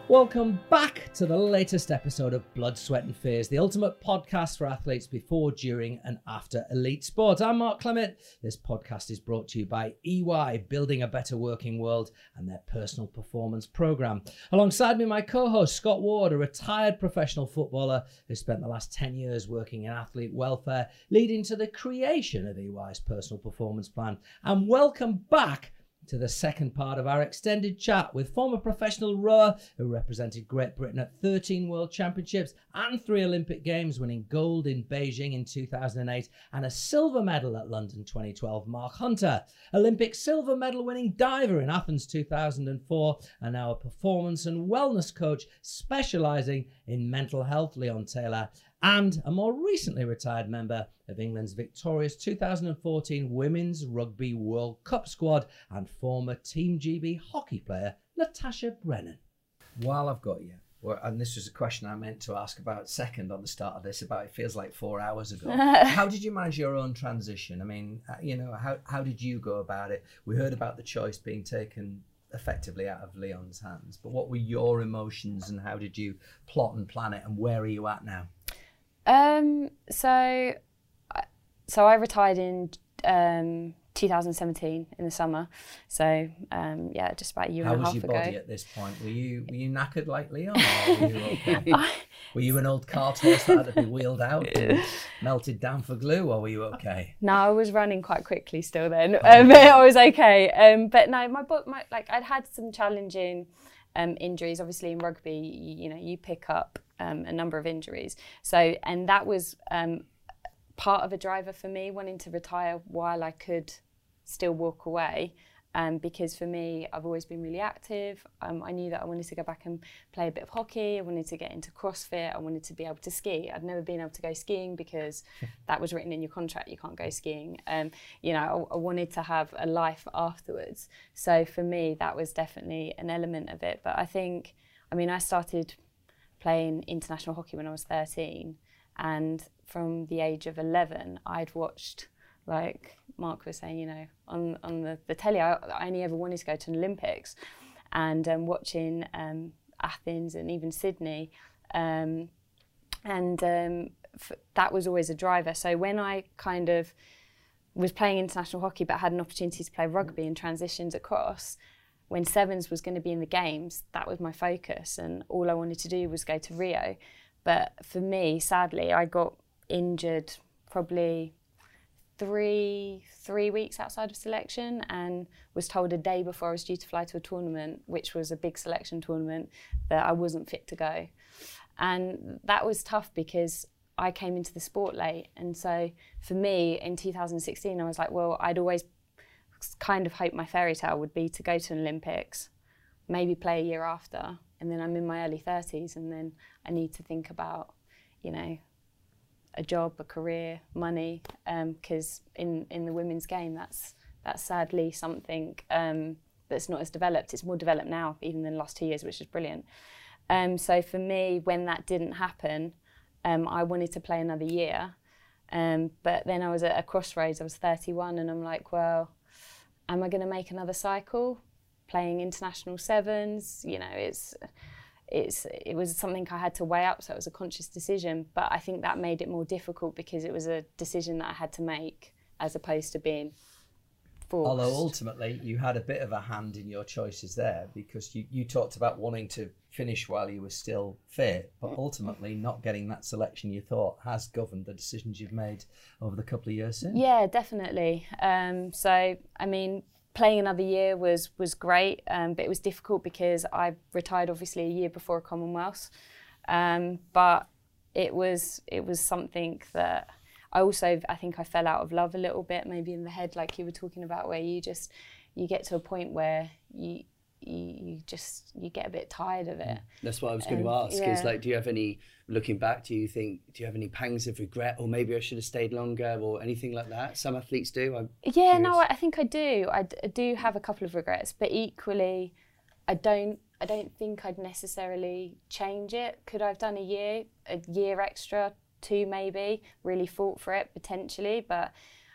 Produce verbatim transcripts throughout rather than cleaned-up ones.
Welcome back to the latest episode of Blood, Sweat and Fears, the ultimate podcast for athletes before, during and after elite sport. I'm Mark Clement. This podcast is brought to you by E Y, Building a Better Working World, and their personal performance program. Alongside me, my co-host, Scott Ward, a retired professional footballer who spent the last ten years working in athlete welfare, leading to the creation of E Y's personal performance plan. And welcome back to the second part of our extended chat with former professional rower who represented Great Britain at thirteen World Championships and three Olympic Games, winning gold in Beijing in two thousand eight and a silver medal at London twenty twelve, Mark Hunter, Olympic silver medal winning diver in Athens two thousand four, and now a performance and wellness coach specialising in mental health, Leon Taylor, and a more recently retired member of England's victorious two thousand fourteen Women's Rugby World Cup squad and former Team G B hockey player, Natasha Brennan. While I've got you, well, and this was a question I meant to ask about second on the start of this, about it feels like four hours ago. How did you manage your own transition? I mean, you know, how, how did you go about it? We heard about the choice being taken effectively out of Leon's hands, but what were your emotions and how did you plot and plan it, and where are you at now? Um, so, so I retired in um, two thousand seventeen in the summer. So, um, yeah, just about a year How and a half was ago. your body at this point? Were you were you knackered like Leon, or were you okay? Were you an old cart horse that had to be wheeled out and melted down for glue, or were you okay? No, I was running quite quickly still then. Oh, um, okay. I was okay. Um, but no, my, my like I'd had some challenging um, injuries. Obviously, in rugby, you, you know, you pick up Um, a number of injuries. So, and that was um, part of a driver for me, wanting to retire while I could still walk away. Um, because for me, I've always been really active. Um, I knew that I wanted to go back and play a bit of hockey. I wanted to get into CrossFit. I wanted to be able to ski. I'd never been able to go skiing because that was written in your contract. You can't go skiing. Um, you know, I, I wanted to have a life afterwards. So for me, that was definitely an element of it. But I think, I mean, I started playing international hockey when I was thirteen, and from the age of eleven I'd watched, like Mark was saying, you know, on on the, the telly, I, I only ever wanted to go to an Olympics, and um, watching um, Athens and even Sydney, um, and um, f- that was always a driver. So when I kind of was playing international hockey but had an opportunity to play rugby and transitioned across, when Sevens was going to be in the games, that was my focus, and all I wanted to do was go to Rio. But for me, sadly, I got injured probably three three weeks outside of selection, and was told a day before I was due to fly to a tournament, which was a big selection tournament, that I wasn't fit to go. And that was tough because I came into the sport late. And so for me, in two thousand sixteen, I was like, well, I'd always kind of hoped my fairy tale would be to go to an Olympics, maybe play a year after, and then I'm in my early thirties, and then I need to think about, you know, a job, a career, money, because um, in, in the women's game, that's that's sadly something um, that's not as developed. It's more developed now, even than the last two years, which is brilliant. Um, so for me, when that didn't happen, um, I wanted to play another year, um, but then I was at a crossroads. I was thirty-one, and I'm like, well, am I going to make another cycle playing international sevens? You know, it's it's it was something I had to weigh up, so it was a conscious decision. But I think that made it more difficult because it was a decision that I had to make as opposed to being forced. Although ultimately you had a bit of a hand in your choices there, because you, you talked about wanting to finish while you were still fit, but ultimately not getting that selection you thought has governed the decisions you've made over the couple of years since. Yeah, definitely. Um, so, I mean, playing another year was was great, um, but it was difficult because I retired obviously a year before Commonwealth. Um, but it was it was something that I also, I think I fell out of love a little bit, maybe in the head, like you were talking about, where you just, you get to a point where you, you, you just, you get a bit tired of it. That's what I was going um, to ask, yeah. is like, do you have any, looking back, do you think, do you have any pangs of regret, or maybe I should have stayed longer, or anything like that? Some athletes do. I'm yeah, curious. no, I think I do. I, d- I do have a couple of regrets, but equally, I don't, I don't think I'd necessarily change it. Could I have done a year, a year extra, two maybe, really fought for it potentially, but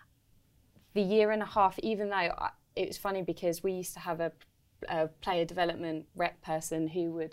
the year and a half, even though I, it was funny because we used to have a, a player development rep person who would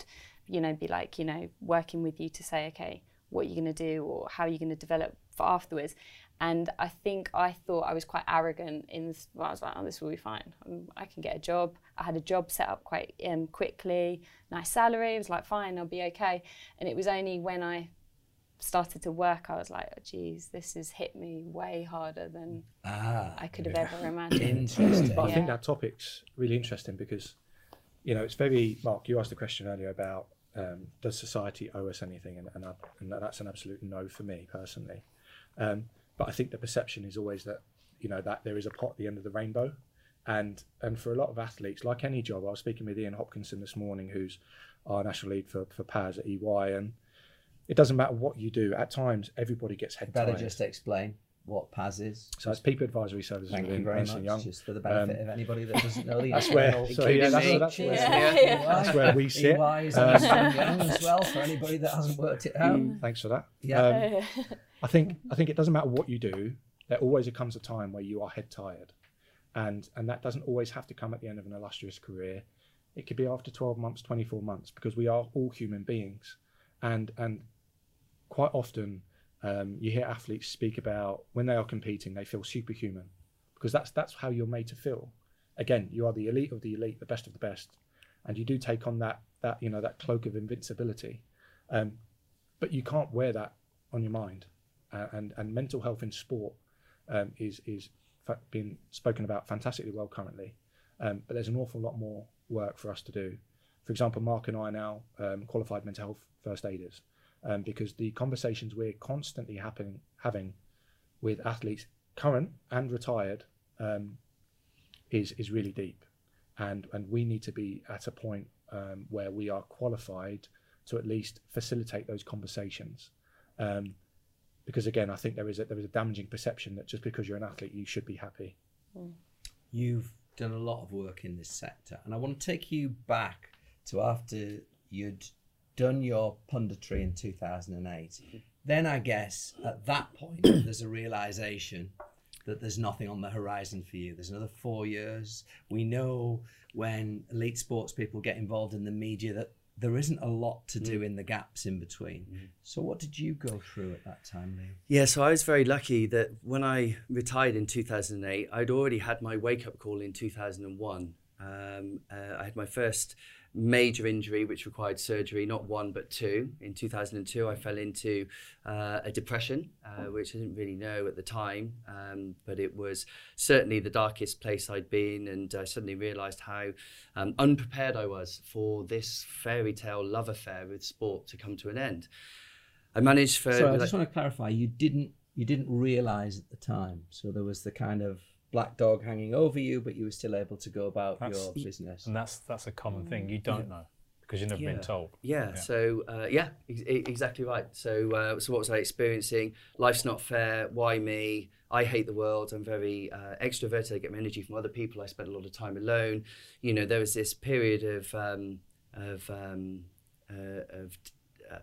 you know, be like, you know, working with you to say, okay, what are you going to do or how are you going to develop for afterwards? And I think I thought I was quite arrogant in this. Well, I was like, oh, this will be fine. Um, I can get a job. I had a job set up quite um, quickly, nice salary. I was like, fine, I'll be okay. And it was only when I started to work, I was like, oh, geez, this has hit me way harder than ah, I could have ever imagined. Interesting. But I Yeah. think that topic's really interesting because, you know, it's very, Mark, you asked the question earlier about um, does society owe us anything? And, and, I, and that's an absolute no for me personally. Um, but I think the perception is always that, you know, that there is a pot at the end of the rainbow. And and for a lot of athletes, like any job, I was speaking with Ian Hopkinson this morning, who's our national lead for, for P A S at E Y, and it doesn't matter what you do. At times, everybody gets head Better tired. just explain what P A S is. So it's People Advisory Services Thank you within very Ernst and much, Young. just for the benefit Um, of anybody that doesn't know the That's where, internal so yeah, that's, me. that's, where, Yeah. Yeah. that's where we sit. E Y is Um, Ernst and Young as well, for anybody that hasn't worked it out. Thanks for that. Yeah. Um, I think I think it doesn't matter what you do. There always comes a time where you are head tired, and and that doesn't always have to come at the end of an illustrious career. It could be after twelve months, twenty-four months, because we are all human beings, and and quite often um, you hear athletes speak about when they are competing, they feel superhuman, because that's that's how you're made to feel. Again, you are the elite of the elite, the best of the best, and you do take on that that you know that cloak of invincibility, um, but you can't wear that on your mind, uh, and and mental health in sport um, is is fa- being spoken about fantastically well currently, um, but there's an awful lot more work for us to do. For example, Mark and I are now um, qualified mental health first aiders, um, because the conversations we're constantly happening having with athletes, current and retired, um, is is really deep, and and we need to be at a point um, where we are qualified to at least facilitate those conversations. Um, because again, I think there is a there is a damaging perception that just because you're an athlete, you should be happy. You've done a lot of work in this sector, and I want to take you back to after you'd done your punditry in two thousand eight. Then I guess at that point, there's a realization that there's nothing on the horizon for you. There's another four years. We know when elite sports people get involved in the media that there isn't a lot to do in the gaps in between. Mm. So what did you go through at that time, Liam? Yeah, so I was very lucky that when I retired in two thousand eight, I'd already had my wake-up call in two thousand one. Um, uh, I had my first major injury which required surgery, not one but two. In two thousand two I fell into uh, a depression, uh, which I didn't really know at the time, um, but it was certainly the darkest place I'd been, and I suddenly realised how um, unprepared I was for this fairy tale love affair with sport to come to an end. I managed for... Sorry, I like, just want to clarify, you didn't you didn't realise at the time, so there was the kind of black dog hanging over you, but you were still able to go about That's- your business. And that's that's a common thing. You don't know because you've never Yeah. been told. Yeah, Yeah. so uh, yeah, ex- e- exactly right. So uh, so what was I experiencing? Life's not fair. Why me? I hate the world. I'm very uh, extroverted. I get my energy from other people. I spend a lot of time alone. You know, there was this period of um, of um, uh, of uh,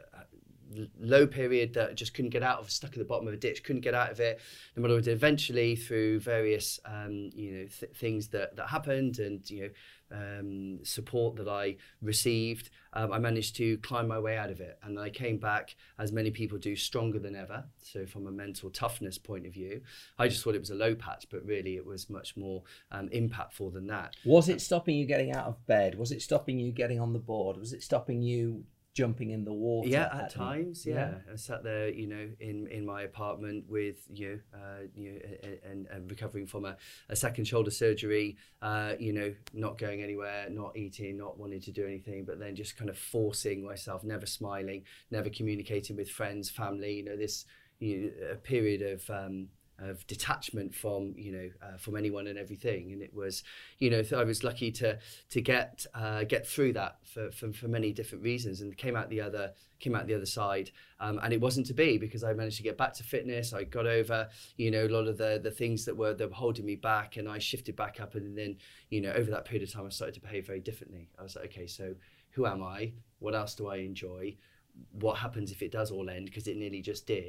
low period that I just couldn't get out of, stuck at the bottom of a ditch, couldn't get out of it. No matter what, eventually through various um, you know th- things that that happened and you know um, support that I received, um, I managed to climb my way out of it, and I came back, as many people do, stronger than ever. So from a mental toughness point of view, I just thought it was a low patch, but really it was much more um, impactful than that. Was it stopping you getting out of bed? Was it stopping you getting on the board? Was it stopping you jumping in the water? Yeah, at any- times, yeah. yeah. I sat there, you know, in, in my apartment with you, uh, you know, and, and recovering from a, a second shoulder surgery, uh, you know, not going anywhere, not eating, not wanting to do anything, but then just kind of forcing myself, never smiling, never communicating with friends, family, you know, this you know, a period of um, of detachment from you know uh, from anyone and everything, and it was you know I was lucky to to get uh, get through that for, for for many different reasons, and came out the other came out the other side, um, and it wasn't to be, because I managed to get back to fitness. I got over you know a lot of the the things that were that were holding me back, and I shifted back up, and then you know over that period of time I started to behave very differently. I was like, okay, so who am I? What else do I enjoy? What happens if it does all end? Because it nearly just did.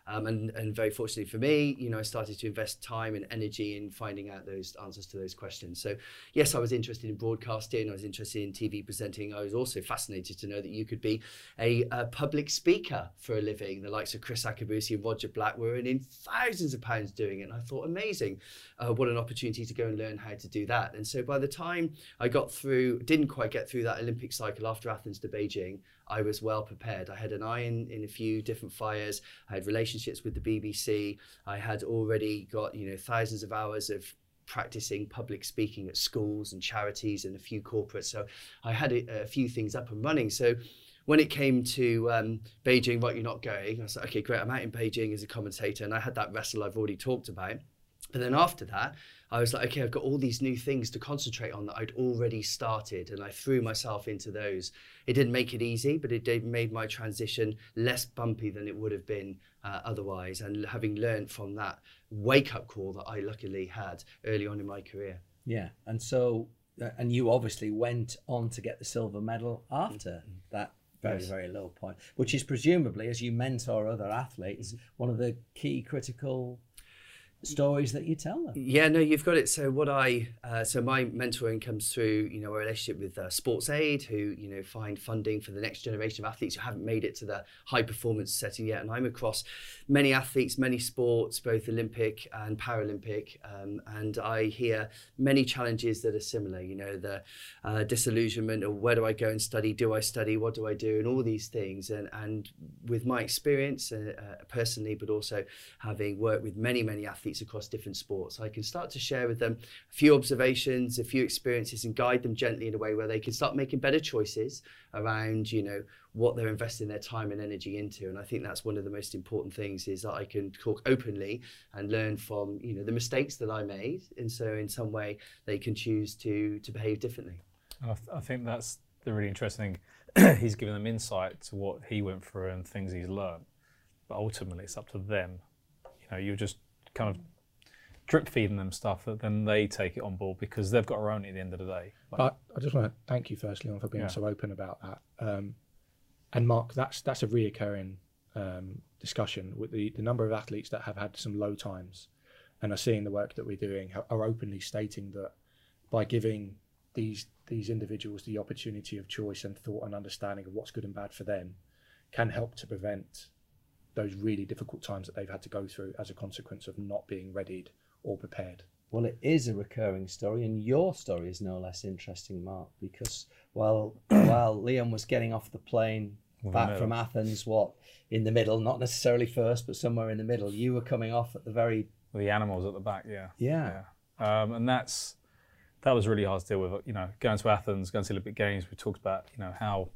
Um, and, and very fortunately for me, you know, I started to invest time and energy in finding out those answers to those questions. So yes, I was interested in broadcasting. I was interested in T V presenting. I was also fascinated to know that you could be a, a public speaker for a living. The likes of Chris Akabusi and Roger Black were earning thousands of pounds doing it. And I thought, amazing, uh, what an opportunity to go and learn how to do that. And so by the time I got through, didn't quite get through that Olympic cycle after Athens to Beijing, I was well prepared. I had an eye in, in a few different fires. I had relationships with the B B C. I had already got, you know, thousands of hours of practicing public speaking at schools and charities and a few corporates. So I had a, a few things up and running. So when it came to um, Beijing, right, you're not going, I was like, okay, great, I'm out in Beijing as a commentator, and I had that wrestle I've already talked about. But then after that, I was like, okay, I've got all these new things to concentrate on that I'd already started, and I threw myself into those. It didn't make it easy, but it did made my transition less bumpy than it would have been uh, otherwise. And having learned from that wake-up call that I luckily had early on in my career. Yeah, and so, uh, and you obviously went on to get the silver medal after mm-hmm. that very, yes. very low point, which is presumably, as you mentor other athletes, mm-hmm. one of the key critical stories that you tell them. Yeah, no, you've got it. So what I, uh, so my mentoring comes through, you know, a relationship with uh, Sports Aid, who, you know, find funding for the next generation of athletes who haven't made it to the high performance setting yet. And I'm across many athletes, many sports, both Olympic and Paralympic. Um, and I hear many challenges that are similar, you know, the uh, disillusionment of where do I go and study? Do I study? What do I do? And all these things. And, and with my experience uh, uh, personally, but also having worked with many, many athletes across different sports, I can start to share with them a few observations, a few experiences, and guide them gently in a way where they can start making better choices around, you know, what they're investing their time and energy into. And I think that's one of the most important things, is that I can talk openly and learn from, you know, the mistakes that I made, and so in some way they can choose to to behave differently. I, th- I think that's the really interesting thing. He's given them insight to what he went through and things he's learned, but ultimately it's up to them. You know, you're just kind of drip feeding them stuff that then they take it on board, because they've got their own at the end of the day. Like, but I just want to thank you firstly on for being yeah. so open about that. Um, and Mark, that's that's a reoccurring um, discussion with the, the number of athletes that have had some low times and are seeing the work that we're doing, are openly stating that by giving these these individuals the opportunity of choice and thought and understanding of what's good and bad for them can help to prevent those really difficult times that they've had to go through as a consequence of not being readied or prepared. Well, it is a recurring story, and your story is no less interesting, Mark, because while while Liam was getting off the plane back from Athens, what, in the middle, not necessarily first, but somewhere in the middle, you were coming off at the very... The animals at the back, yeah. Yeah. yeah. Um, and that's that was really hard to deal with. You know, going to Athens, going to the Olympic Games, we talked about, you know, how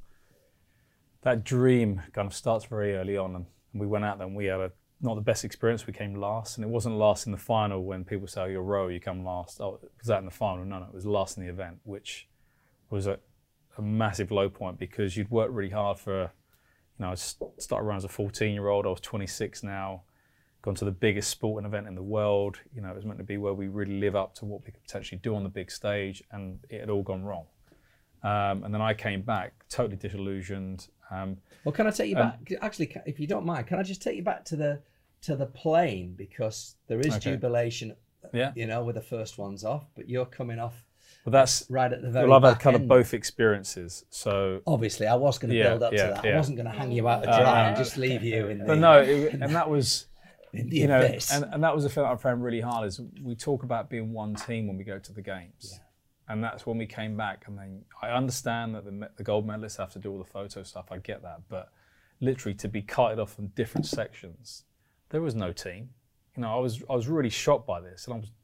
that dream kind of starts very early on, and we went out there and we had a not the best experience. We came last, and it wasn't last in the final when people say, oh, you're row, you come last. Oh, was that in the final? No, no, it was last in the event, which was a, a massive low point, because you'd worked really hard for, you know, I started around as a fourteen year old, I was twenty-six now, gone to the biggest sporting event in the world. You know, it was meant to be where we really live up to what we could potentially do on the big stage, and it had all gone wrong. Um, and then I came back totally disillusioned. Um, well, can I take you um, back? Actually, if you don't mind, can I just take you back to the to the plane, because there is okay. jubilation, yeah. you know, with the first ones off, but you're coming off. Well, that's right at the very. Well, I've back had kind end. of both experiences. So obviously, I was going to yeah, build up yeah, to that. yeah. I wasn't going to hang you out to dry uh, and just leave you in the. But no, it, and that was. In the you know, abyss. and, and that was the thing that I found really hard, is we talk about being one team when we go to the games. Yeah. And that's when we came back. And then I understand that the, the gold medalists have to do all the photo stuff. I get that. But literally to be carted off in different sections, there was no team. You know, I was I was really shocked by this. And I was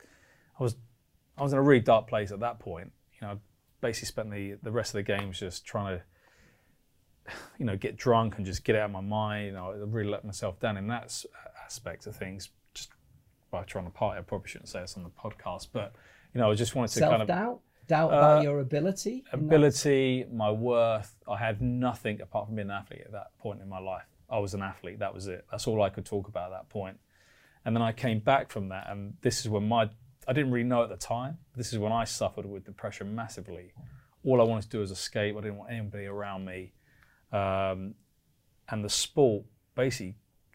I was I was in a really dark place at that point. You know, I basically spent the, the rest of the games just trying to, you know, get drunk and just get it out of my mind. You know, I really let myself down in that aspect of things, just by trying to party. I probably shouldn't say this on the podcast, but you know, I just wanted to Self-doubt? kind of doubt uh, about your ability, ability, my worth. I had nothing apart from being an athlete at that point in my life. I was an athlete. That was it. That's all I could talk about at that point. And then I came back from that, and this is when my I didn't really know at the time. This is when I suffered with depression massively. All I wanted to do was escape. I didn't want anybody around me, um, and the sport basically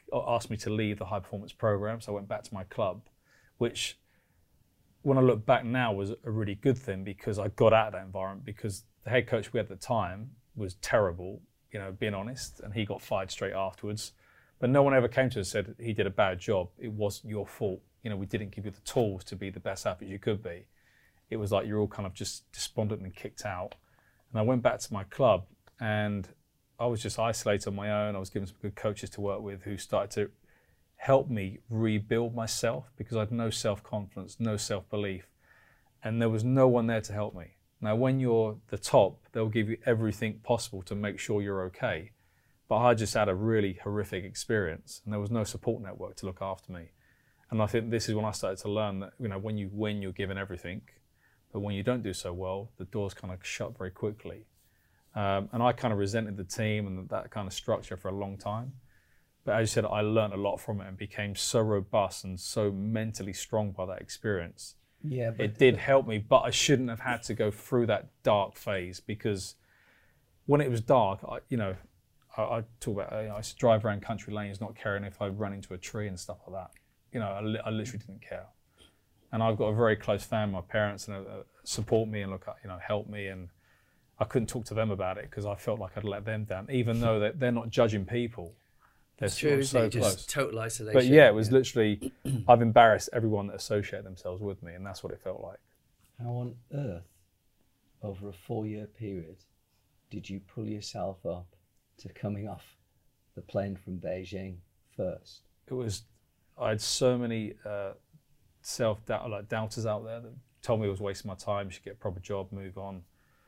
asked me to leave the high performance program, so I went back to my club, which when I look back now was a really good thing because I got out of that environment because the head coach we had at the time was terrible, you know, being honest, and he got fired straight afterwards. But no one ever came to us and said he did a bad job. It wasn't your fault. You know, we didn't give you the tools to be the best athlete you could be. It was like you're all kind of just despondent and kicked out. And I went back to my club and I was just isolated on my own. I was given some good coaches to work with who started to help me rebuild myself because I had no self-confidence, no self-belief, and there was no one there to help me. Now, when you're the top, they'll give you everything possible to make sure you're okay. But I just had a really horrific experience and there was no support network to look after me. And I think this is when I started to learn that, you know, when you win, you're given everything. But when you don't do so well, the doors kind of shut very quickly. Um, and I kind of resented the team and that kind of structure for a long time. But as you said, I learned a lot from it and became so robust and so mentally strong by that experience. Yeah, but it did help me, but I shouldn't have had to go through that dark phase because when it was dark, I, you know, I, I talk about, you know, I used to drive around country lanes not caring if I run into a tree and stuff like that. You know, I, li I literally didn't care. And I've got a very close family, my parents, and uh, support me and look, you know, help me. And I couldn't talk to them about it because I felt like I'd let them down, even though they're, they're not judging people. They're It's true, so isn't it? close. Just total isolation. But yeah, it was literally, I've embarrassed everyone that associated themselves with me, and that's what it felt like. how on earth, over a four-year period, did you pull yourself up to coming off the plane from Beijing first? It was, I had so many uh, self-doubt, like doubters out there that told me I was wasting my time, should get a proper job, move on.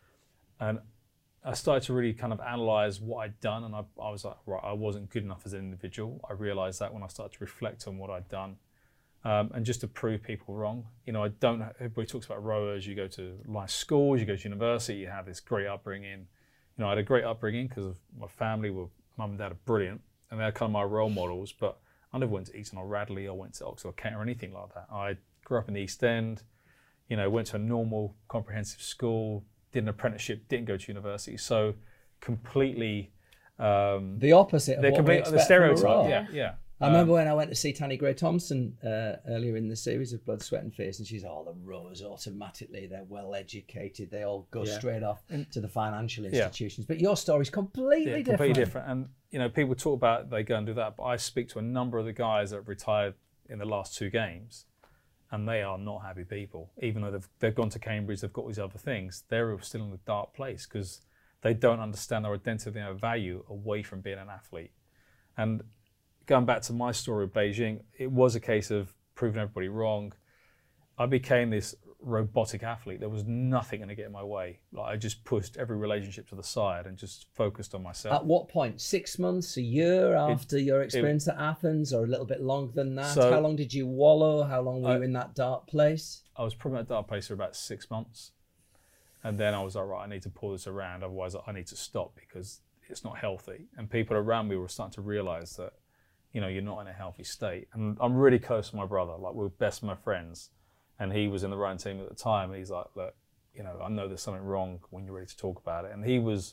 And I started to really kind of analyze what I'd done, and I, I was like, right, I wasn't good enough as an individual. I realized that when I started to reflect on what I'd done. Um, and just to prove people wrong, you know, I don't, everybody talks about rowers, you go to nice schools, you go to university, you have this great upbringing. You know, I had a great upbringing because of my family, were, mum and dad are brilliant, and they're kind of my role models, but I never went to Eton or Radley or went to Oxford or Kent or anything like that. I grew up in the East End, you know, went to a normal comprehensive school, did an apprenticeship, didn't go to university, so completely um, The opposite of the, what complete, we the expect from a stereotype. rower. Yeah, yeah. I remember when I went to see Tanni Gray-Thompson uh, earlier in the series of Blood, Sweat and Fears, and she's, oh, the rowers automatically, they're well educated, they all go Yeah. straight off to the financial Yeah. institutions. But your story's completely Yeah, different. completely different. And you know, people talk about they go and do that, but I speak to a number of the guys that have retired in the last two games, and they are not happy people. Even though they've they've gone to Cambridge, they've got these other things, they're still in a dark place because they don't understand their identity and their value away from being an athlete. And going back to my story of Beijing, it was a case of proving everybody wrong. I became this robotic athlete. There was nothing going to get in my way. Like I just pushed every relationship to the side and just focused on myself. At what point? Six months, a year after It- your experience at Athens, or a little bit longer than that? So- How long did you wallow? How long were I- you in that dark place? I was probably at that place for about six months. And then I was like, right, I need to pull this around. Otherwise, I need to stop because it's not healthy. And people around me were starting to realize that, you know, you're not in a healthy state. And I'm really close to my brother. Like, we're best of my friends. And he was in the rowing team at the time. And he's like, look, you know, I know there's something wrong when you're ready to talk about it. And he was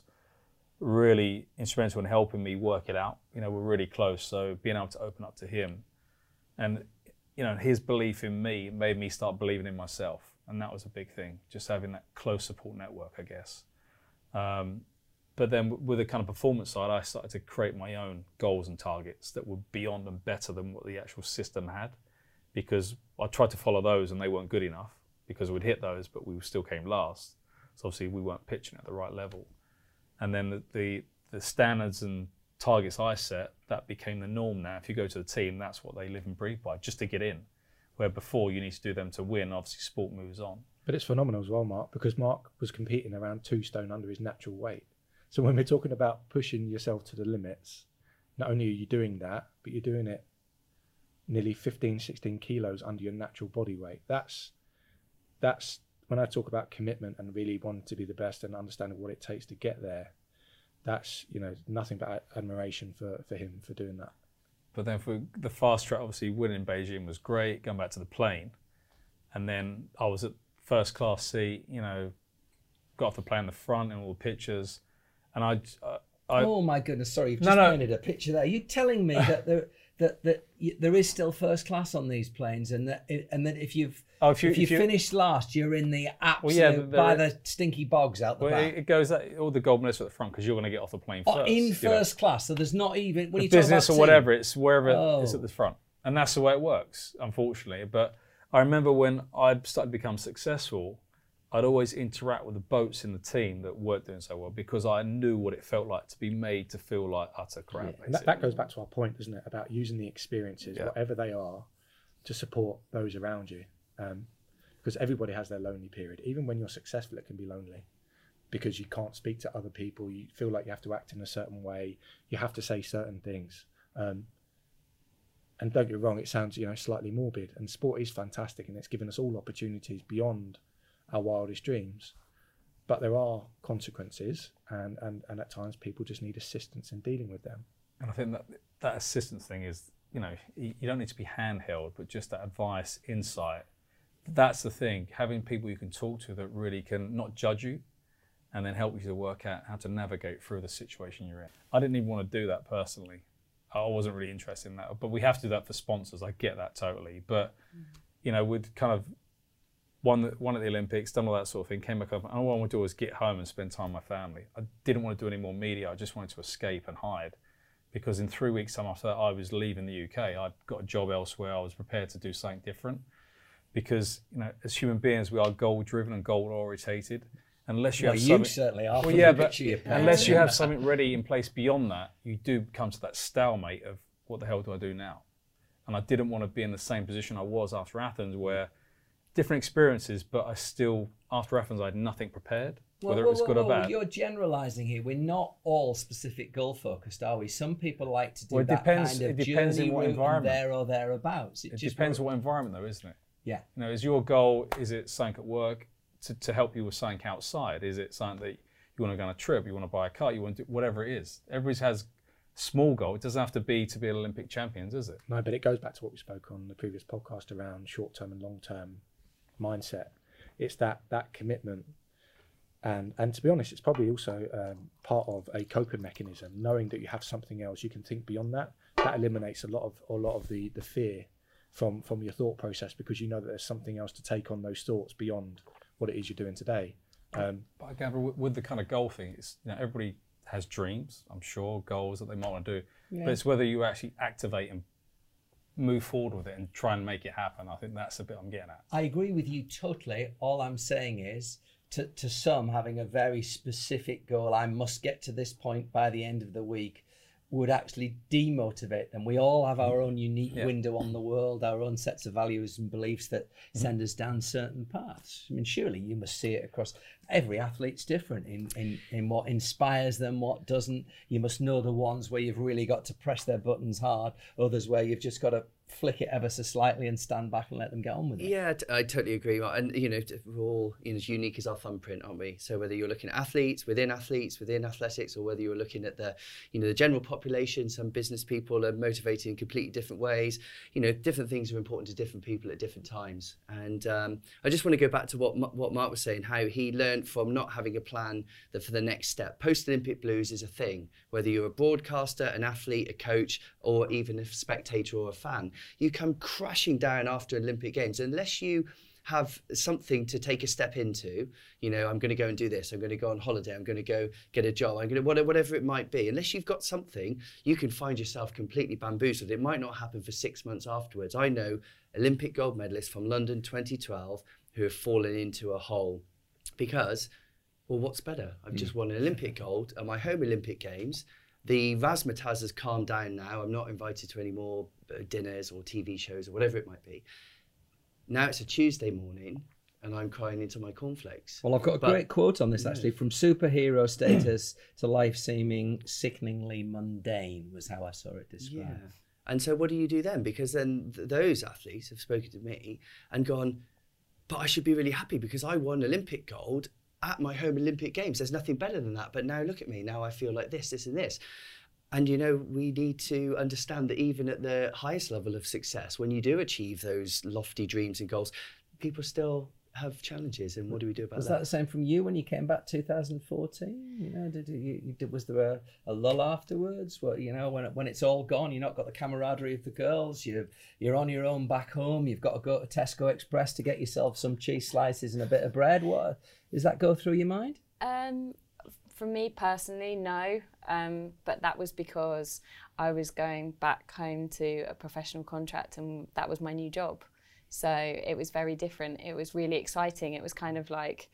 really instrumental in helping me work it out. You know, we're really close. So being able to open up to him and, you know, his belief in me made me start believing in myself. And that was a big thing, just having that close support network, I guess. Um, but then with the kind of performance side, I started to create my own goals and targets that were beyond and better than what the actual system had, because I tried to follow those and they weren't good enough because we'd hit those, but we still came last. So obviously we weren't pitching at the right level. And then the, the, the standards and targets I set, that became the norm now. If you go to the team, that's what they live and breathe by, just to get in. Where before you need to do them to win, obviously sport moves on. But it's phenomenal as well, Mark, because Mark was competing around two stone under his natural weight. So when we're talking about pushing yourself to the limits, not only are you doing that, but you're doing it nearly fifteen, sixteen kilos under your natural body weight. That's, that's when I talk about commitment and really wanting to be the best and understanding what it takes to get there. That's, you know, nothing but admiration for, for him for doing that. But then for the fast track, obviously winning Beijing was great, going back to the plane. And then I was at first class seat, you know, got off the plane in the front and all the pictures. And I, uh, I Oh my goodness, sorry, you've No, just no. painted a picture there. Are you telling me that the, that that y- there is still first class on these planes, and that and that if you've Oh, if you- if you if you- finish last, you're in the absolute yeah, but there by is- the stinky bogs out the Well, back. it, it goes that, all the gold medalists at the front because you're going to get off the plane Oh, first. in you know. first class, so there's not even when The you talk business about or team- whatever, it's wherever Oh. it's at the front, and that's the way it works, unfortunately. But I remember when I started to become successful, I'd always interact with the boats in the team that weren't doing so well because I knew what it felt like to be made to feel like utter crap. And that, that goes back to our point, doesn't it, about using the experiences, Yeah. whatever they are, to support those around you. Um, because everybody has their lonely period. Even when you're successful, it can be lonely because you can't speak to other people. You feel like you have to act in a certain way. You have to say certain things. Um, and don't get me wrong, it sounds, you know, slightly morbid. And sport is fantastic, and it's given us all opportunities beyond our wildest dreams. But there are consequences, and, and, and at times people just need assistance in dealing with them. And I think that that assistance thing is, you know, you you don't need to be handheld, but just that advice, insight. That's the thing, having people you can talk to that really can not judge you and then help you to work out how to navigate through the situation you're in. I didn't even want to do that personally. I wasn't really interested in that, but we have to do that for sponsors. I get that totally. But, you know, we'd kind of won, won at the Olympics, done all that sort of thing, came back up, and all I wanted to do was get home and spend time with my family. I didn't want to do any more media. I just wanted to escape and hide. Because in three weeks' time after that, I was leaving the U K. I'd got a job elsewhere. I was prepared to do something different. Because, you know, as human beings, we are goal-driven and goal-orientated. Unless you Well, have you something, certainly are. well, from yeah, the but picture you paint. unless you have something ready in place beyond that, you do come to that stalemate of what the hell do I do now? And I didn't want to be in the same position I was after Athens, where different experiences, but I still, after Athens, I had nothing prepared, Whoa, whether whoa, it was whoa, good whoa, or bad. You're generalising here. We're not all specific goal focused, are we? Some people like to do Well, it that depends- kind of it depends journey in what route environment. and there or thereabouts. It, It just depends won't- on what environment, though, isn't it? Yeah. You know, is your goal, is it something at work to, to help you with something outside? Is it something that you want to go on a trip, you want to buy a car, you want to do whatever it is? Everybody has small goal. It doesn't have to be to be an Olympic champions, is it? No, but it goes back to what we spoke on the previous podcast around short-term and long-term mindset. It's that that commitment, and and to be honest, it's probably also um, part of a coping mechanism. Knowing that you have something else, you can think beyond that. That eliminates a lot of a lot of the the fear from from your thought process, because you know that there's something else to take on those thoughts beyond what it is you're doing today. Um, But again, with, with the kind of goal thing, it's, you know, everybody has dreams, I'm sure, goals that they might want to do, but it's whether you actually activate and move forward with it and try and make it happen. I think that's the bit I'm getting at. I agree with you totally. All I'm saying is, to, to some, having a very specific goal, I must get to this point by the end of the week, would actually demotivate them. We all have our own unique Yeah. window on the world, our own sets of values and beliefs that send us down certain paths. I mean, surely you must see it across every athlete's different in, in, in what inspires them, what doesn't. You must know the ones where you've really got to press their buttons hard, others where you've just got to flick it ever so slightly and stand back and let them get on with it. Yeah, t- I totally agree. Mark. And, you know, t- we're all, you know, as unique as our thumbprint, aren't we? So whether you're looking at athletes, within athletes, within athletics, or whether you're looking at the, you know, the general population, some business people are motivated in completely different ways. You know, different things are important to different people at different times. And um, I just want to go back to what M- what Mark was saying, how he learned from not having a plan that for the next step. Post-Olympic blues is a thing, whether you're a broadcaster, an athlete, a coach, or even a spectator or a fan. You come crashing down after Olympic Games unless you have something to take a step into. You know, I'm going to go and do this. I'm going to go on holiday. I'm going to go get a job. I'm going to whatever it might be. Unless you've got something, you can find yourself completely bamboozled. It might not happen for six months afterwards. I know Olympic gold medalists from London twenty twelve who have fallen into a hole because, well, what's better? I've just won an Olympic gold at my home Olympic Games. The razzmatazz has calmed down now. I'm not invited to any more dinners or T V shows or whatever it might be. Now it's a Tuesday morning and I'm crying into my cornflakes. Well, I've got a But- great quote on this, actually. From superhero status to life seeming sickeningly mundane was how I saw it described. Yeah. And so what do you do then? Because then th- those athletes have spoken to me and gone, but I should be really happy because I won Olympic gold at my home Olympic Games. There's nothing better than that. But now look at me. Now I feel like this, this and this. And, you know, we need to understand that even at the highest level of success, when you do achieve those lofty dreams and goals, people still have challenges, and what do we do about Was that? that the same from you when you came back two thousand fourteen? You know, did you, you did, was there a, a lull afterwards? Well, you know, when when it's all gone, you've not got the camaraderie of the girls. You you're on your own back home. You've got to go to Tesco Express to get yourself some cheese slices and a bit of bread. What does that go through your mind? Um, for me personally, no. Um, but that was because I was going back home to a professional contract, and that was my new job. So it was very different. It was really exciting. It was kind of like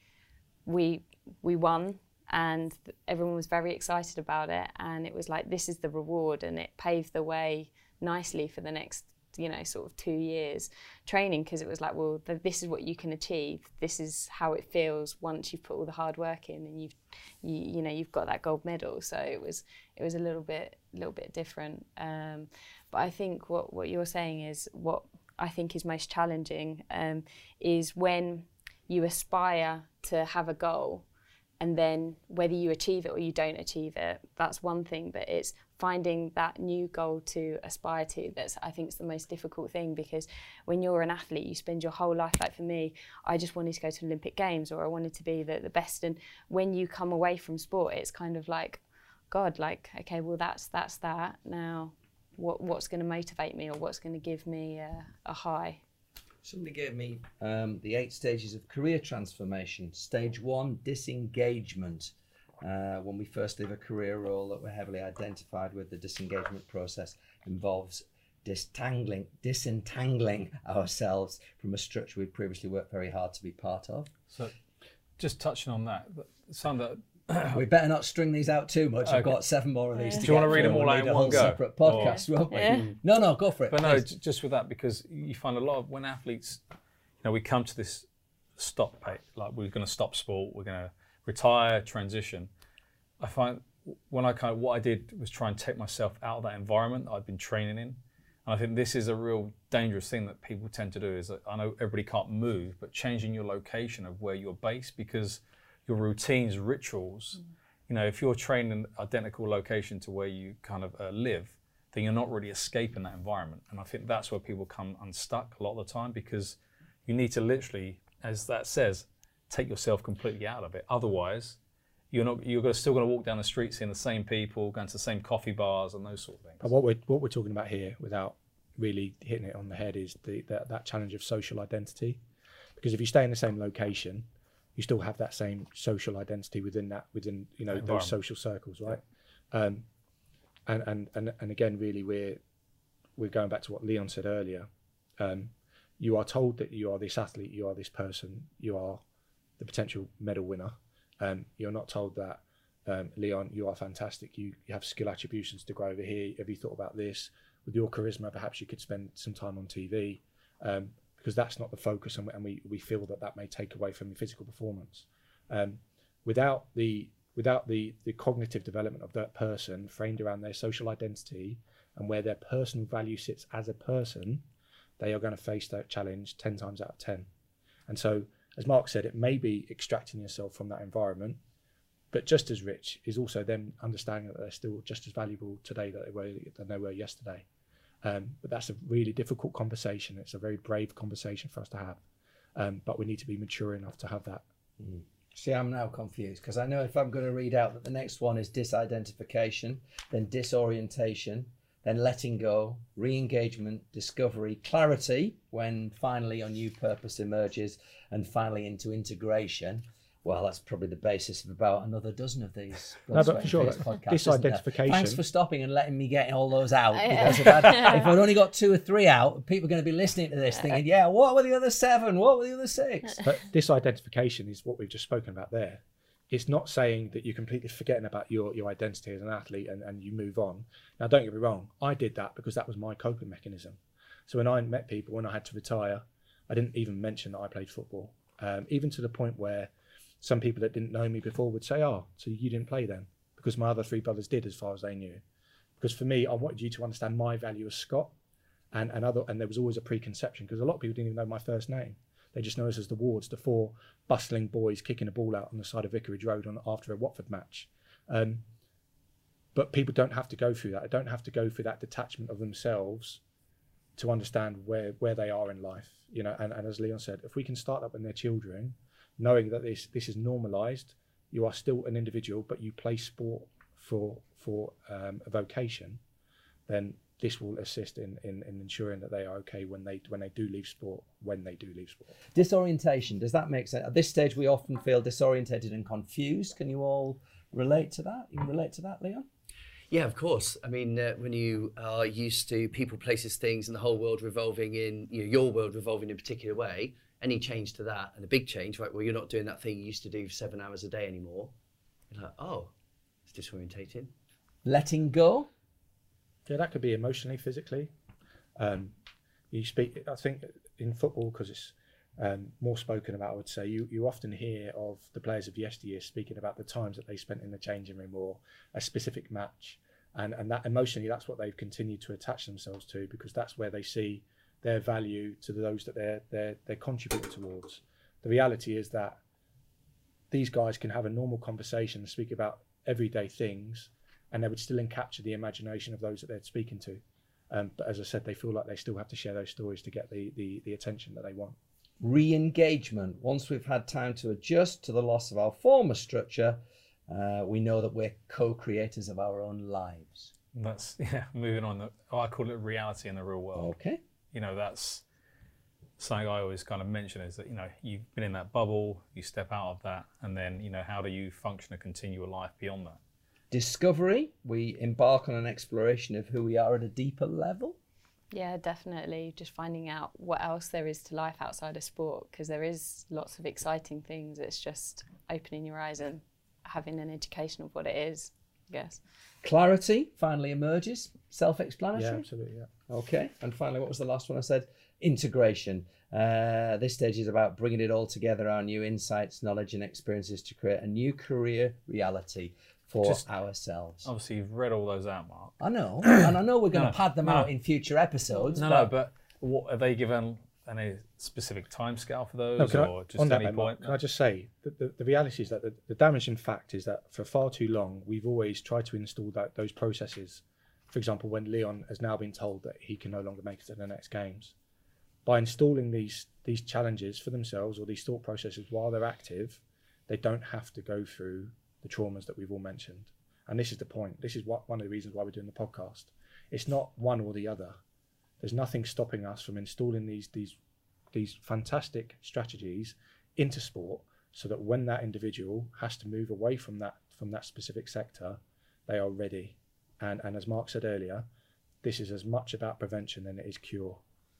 we we won, and everyone was very excited about it. And it was like, this is the reward, and it paved the way nicely for the next, you know, sort of two years training, because it was like, well, th this is what you can achieve. This is how it feels once you've put all the hard work in, and you've, you, you know, you've got that gold medal. So it was it was a little bit a little bit different. Um, but I think what what you're saying is what I think is most challenging um, is when you aspire to have a goal, and then whether you achieve it or you don't achieve it, that's one thing, but it's finding that new goal to aspire to that's, I think, is the most difficult thing, because when you're an athlete, you spend your whole life, like for me, I just wanted to go to Olympic Games, or I wanted to be the, the best, and when you come away from sport, it's kind of like, God, like, okay, well, that's that's that. Now, what what's going to motivate me, or what's going to give me a, a high? Somebody gave me um, the eight stages of career transformation. Stage one, disengagement. Uh, when we first leave a career role that we're heavily identified with, the disengagement process involves distangling, disentangling ourselves from a structure we've previously worked very hard to be part of. So, just touching on that, some that we better not string these out too much. I've Okay. got seven more of these. Yeah. To Do you get want to read through. them all We'll out need in a one whole go? separate podcast, won't we? Yeah. No, no, go for it. But no, please. j- just with that, because you find a lot of when athletes, you know, we come to this stop pay, like we're going to stop sport, we're going to retire, transition. I find when I kind of what I did was try and take myself out of that environment that I've been training in, and I think this is a real dangerous thing that people tend to do. Is that I know everybody can't move, but changing your location of where you're based, because your routines, rituals. Mm. You know, if you're trained in an identical location to where you kind of uh, live, then you're not really escaping that environment. And I think that's where people come unstuck a lot of the time, because you need to literally, as that says, take yourself completely out of it. Otherwise, you're not. You're gonna, still going to walk down the street seeing the same people, going to the same coffee bars and those sort of things. But what we're what we're talking about here, without really hitting it on the head, is the that, that challenge of social identity. Because if you stay in the same location, you still have that same social identity within that, within, you know, those social circles, right? Um, and, and and and again, really, we're we're going back to what Leon said earlier. Um, you are told that you are this athlete, you are this person, you are the potential medal winner. Um, you're not told that, um, Leon, you are fantastic. You, you have skill attributions to go over here. Have you thought about this? With your charisma, perhaps you could spend some time on T V. Um, because that's not the focus, and, and we, we feel that that may take away from your physical performance. Um, without the without the, the cognitive development of that person framed around their social identity and where their personal value sits as a person, they are going to face that challenge ten times out of ten. And so, as Mark said, it may be extracting yourself from that environment, but just as rich is also them understanding that they're still just as valuable today that they were, than they were yesterday. Um, but that's a really difficult conversation. It's a very brave conversation for us to have. Um, but we need to be mature enough to have that. Mm. See, I'm now confused, because I know if I'm going to read out that the next one is disidentification, then disorientation, then letting go, re-engagement, discovery, clarity, when finally a new purpose emerges, and finally into integration. Well, that's probably the basis of about another dozen of these. No, but for sure, disidentification. Thanks for stopping and letting me get all those out. Because if I'd, if I'd only got two or three out, people are going to be listening to this thinking, yeah, what were the other seven? What were the other six? But disidentification is what we've just spoken about there. It's not saying that you're completely forgetting about your, your identity as an athlete and, and you move on. Now, don't get me wrong. I did that because that was my coping mechanism. So when I met people, when I had to retire, I didn't even mention that I played football. Um, even to the point where some people that didn't know me before would say, oh, so you didn't play then? Because my other three brothers did, as far as they knew. Because for me, I wanted you to understand my value as Scott, and, and other, and there was always a preconception, because a lot of people didn't even know my first name. They just know us as the Wards, the four bustling boys kicking a ball out on the side of Vicarage Road on, after a Watford match. Um, but people don't have to go through that. They don't have to go through that detachment of themselves to understand where, where they are in life, you know, and, and as Leon said, if we can start up when they're children, knowing that this this is normalized, you are still an individual, but you play sport for for um, a vocation, then this will assist in, in, in ensuring that they are okay when they when they do leave sport, when they do leave sport. Disorientation, does that make sense? At this stage, we often feel disorientated and confused. Can you all relate to that? You can relate to that, Leon? Yeah, of course. I mean, uh, when you are used to people, places, things, and the whole world revolving in, you know, your world revolving in a particular way, any change to that, and a big change, right, well, you're not doing that thing you used to do for seven hours a day anymore. You're like, oh, it's disorientating. Letting go? Yeah, that could be emotionally, physically. Um, you speak, I think in football, because it's um, more spoken about, I would say, you, you often hear of the players of yesteryear speaking about the times that they spent in the changing room or a specific match. And, and that emotionally, that's what they've continued to attach themselves to, because that's where they see their value to those that they're, they're, they're contributing towards. The reality is that these guys can have a normal conversation and speak about everyday things, and they would still capture the imagination of those that they're speaking to. Um, but as I said, they feel like they still have to share those stories to get the, the, the attention that they want. Re-engagement. Once we've had time to adjust to the loss of our former structure, uh, we know that we're co-creators of our own lives. That's, yeah, moving on. Oh, I call it reality in the real world. Okay. You know, that's something I always kind of mention is that, you know, you've been in that bubble, you step out of that, and then, you know, how do you function and continue your life beyond that? Discovery. We embark on an exploration of who we are at a deeper level. Yeah, definitely. Just finding out what else there is to life outside of sport, because there is lots of exciting things. It's just opening your eyes and having an education of what it is, I guess. Clarity finally emerges. Self-explanatory. Yeah, absolutely, yeah. Okay. And finally, what was the last one I said? Integration. Uh, this stage is about bringing it all together, our new insights, knowledge and experiences to create a new career reality for Just, ourselves. Obviously, you've read all those out, Mark. I know. And I know we're going to No, pad them no. out in future episodes. No, but no, but what, are they given any specific timescale for those, No, can I- or just on that any note, Mark, point? can I just say that the, the reality is that the, the damaging fact is that for far too long we've always tried to install that those processes. For example, when Leon has now been told that he can no longer make it to the next games, by installing these these challenges for themselves or these thought processes while they're active, they don't have to go through the traumas that we've all mentioned. And this is the point. This is what one of the reasons why we're doing the podcast. It's not one or the other. There's nothing stopping us from installing these these these fantastic strategies into sport, so that when that individual has to move away from that from that specific sector, they are ready. And and as Mark said earlier, this is as much about prevention than it is cure.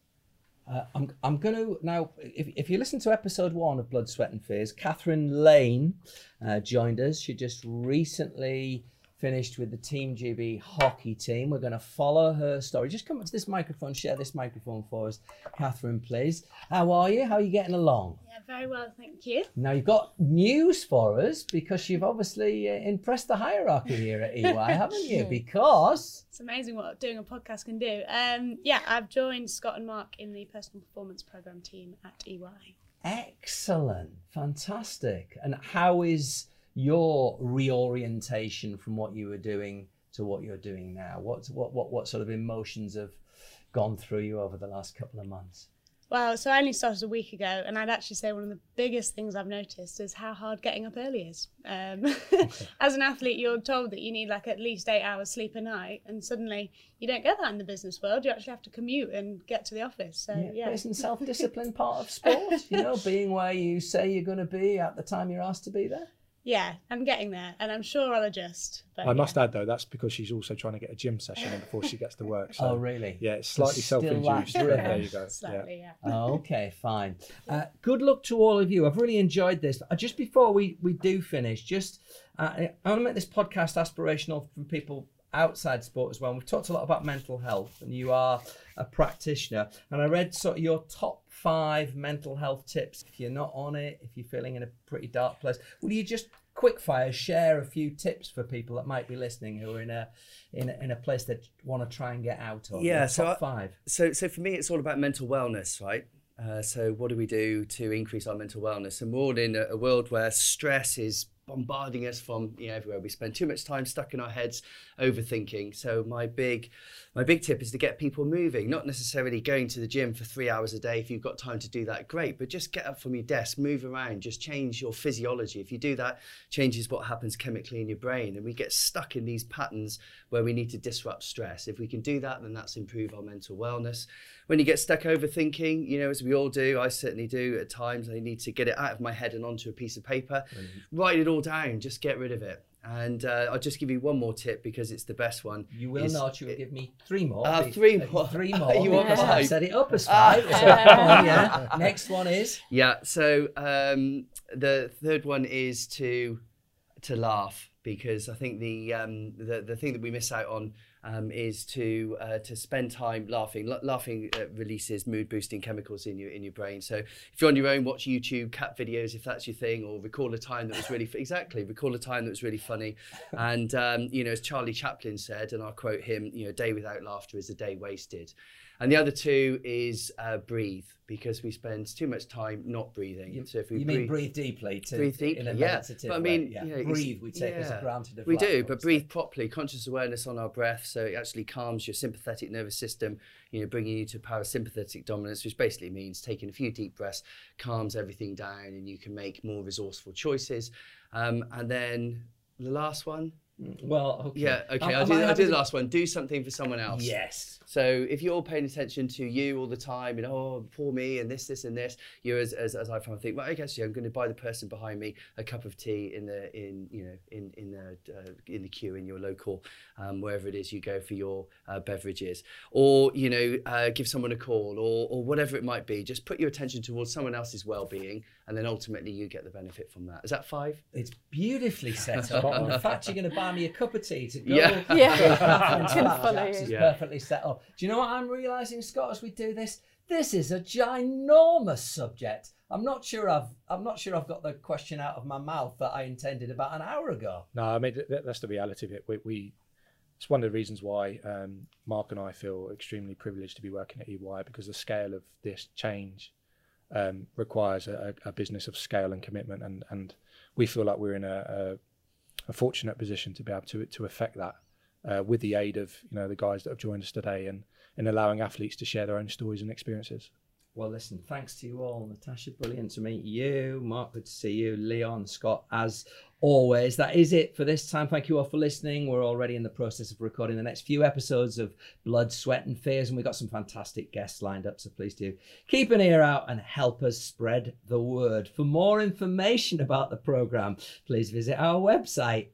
Uh, I'm, I'm going to now, if, if you listen to episode one of Blood, Sweat and Fears, Catherine Lane uh, joined us. She just recently finished with the Team G B hockey team. We're going to follow her story. Just come up to this microphone, share this microphone for us, Catherine, please. How are you? How are you getting along? Yeah, very well, thank you. Now, you've got news for us, because you've obviously uh, impressed the hierarchy here at E Y, haven't you? Because... It's amazing what doing a podcast can do. Um, yeah, I've joined Scott and Mark in the personal performance program team at E Y. Excellent. Fantastic. And how is your reorientation from what you were doing to what you're doing now? What, what, what, what sort of emotions have gone through you over the last couple of months? Well, so I only started a week ago, and I'd actually say one of the biggest things I've noticed is how hard getting up early is. Um, as an athlete, you're told that you need like at least eight hours sleep a night, and suddenly you don't get that in the business world. You actually have to commute and get to the office. So yeah, yeah. But isn't self-discipline part of sport? You know, being where you say you're going to be at the time you're asked to be there? Yeah, I'm getting there, and I'm sure I'll adjust. But I yeah. must add, though, that's because she's also trying to get a gym session in before she gets to work. So, Oh, really? yeah, it's slightly Still self-induced. that But there driven. you go. Slightly, yeah. Oh, okay, fine. Uh, good luck to all of you. I've really enjoyed this. Uh, just before we, we do finish, just uh, I want to make this podcast aspirational for people outside sport as well. And we've talked a lot about mental health, and you are a practitioner. And I read sort of your top five mental health tips. If you're not on it, if you're feeling in a pretty dark place, will you just quick fire share a few tips for people that might be listening who are in a in a, in a place that want to try and get out of? Yeah, Your so top I- five. So, so for me, it's all about mental wellness, right? Uh, so what do we do to increase our mental wellness? And we're all in a, a world where stress is bombarding us from you know everywhere. We spend too much time stuck in our heads overthinking. So my big my big tip is to get people moving, not necessarily going to the gym for three hours a day. If you've got time to do that, great, but just get up from your desk, move around, just change your physiology. If you do that, changes what happens chemically in your brain, and we get stuck in these patterns where we need to disrupt stress. If we can do that, then that's improve our mental wellness. When you get stuck overthinking, you know, as we all do, I certainly do at times, I need to get it out of my head and onto a piece of paper, mm-hmm. write it all down, just get rid of it. And uh, I'll just give you one more tip because it's the best one. You will is, not, you will give me three more. Uh, three more. Three more. You want because five? I set it up as five. So, on, yeah. Next one is? Yeah, so um, the third one is to to laugh, because I think the um, the, the thing that we miss out on Um, is to uh, to spend time laughing. L- laughing uh, releases mood boosting chemicals in your in your brain. So if you're on your own, watch YouTube cat videos if that's your thing, or recall a time that was really f- exactly recall a time that was really funny. And um, you know, as Charlie Chaplin said, and I'll quote him, you know, a day without laughter is a day wasted. And the other two is uh, breathe, because we spend too much time not breathing. You, so if we you breathe, mean breathe deeply? To, breathe deeply, in a yeah. meditative But I mean, way, yeah. you know, breathe we take yeah, as a granted of we life, do, but obviously. breathe properly, conscious awareness on our breath, so it actually calms your sympathetic nervous system, you know, bringing you to parasympathetic dominance, which basically means taking a few deep breaths calms everything down, and you can make more resourceful choices. Um, and then the last one. Well, okay. Yeah, okay, Am, I'll am do, I I'll do the to... last one. Do something for someone else. Yes. So if you're all paying attention to you all the time, and oh, poor me, and this, this, and this, you as as, as I find think, well, I guess yeah, I'm going to buy the person behind me a cup of tea in the in you know in in the uh, in the queue in your local um, wherever it is you go for your uh, beverages, or you know uh, give someone a call, or or whatever it might be. Just put your attention towards someone else's well-being, and then ultimately you get the benefit from that. Is that five? It's beautifully set up, and the fact you're going to buy me a cup of tea to go Yeah. Yeah. to Catherine's is Yeah. perfectly set up. Do you know what I'm realising, Scott, as we do this? This is a ginormous subject. I'm not sure I've I'm not sure I've got the question out of my mouth that I intended about an hour ago. No, I mean that, that's the reality of it. We, we it's one of the reasons why um, Mark and I feel extremely privileged to be working at E Y, because the scale of this change um, requires a, a business of scale and commitment, and and we feel like we're in a, a, a fortunate position to be able to to affect that uh, with the aid of you know the guys that have joined us today, and in allowing athletes to share their own stories and experiences. Well, listen, thanks to you all. Natasha, brilliant to meet you. Mark, good to see you. Leon, Scott, as always. That is it for this time. Thank you all for listening. We're already in the process of recording the next few episodes of Blood, Sweat and Fears, and we've got some fantastic guests lined up, so please do keep an ear out and help us spread the word. For more information about the programme, please visit our website,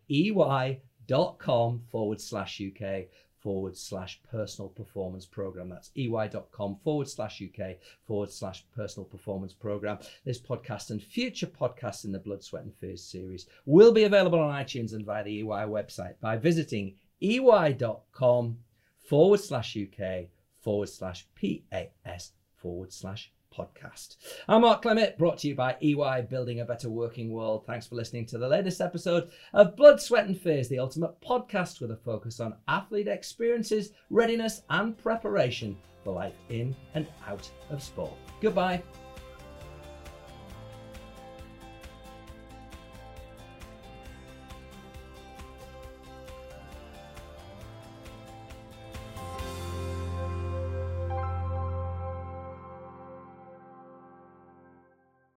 ey.com forward slash UK forward slash personal performance program. That's ey.com forward slash UK forward slash personal performance program. This podcast and future podcasts in the Blood, Sweat and Fears series will be available on iTunes and via the E Y website by visiting ey.com forward slash UK forward slash PAS forward slash podcast. I'm Mark Clement, brought to you by E Y, Building a Better Working World. Thanks for listening to the latest episode of Blood, Sweat and Fears, the ultimate podcast with a focus on athlete experiences, readiness and preparation for life in and out of sport. Goodbye.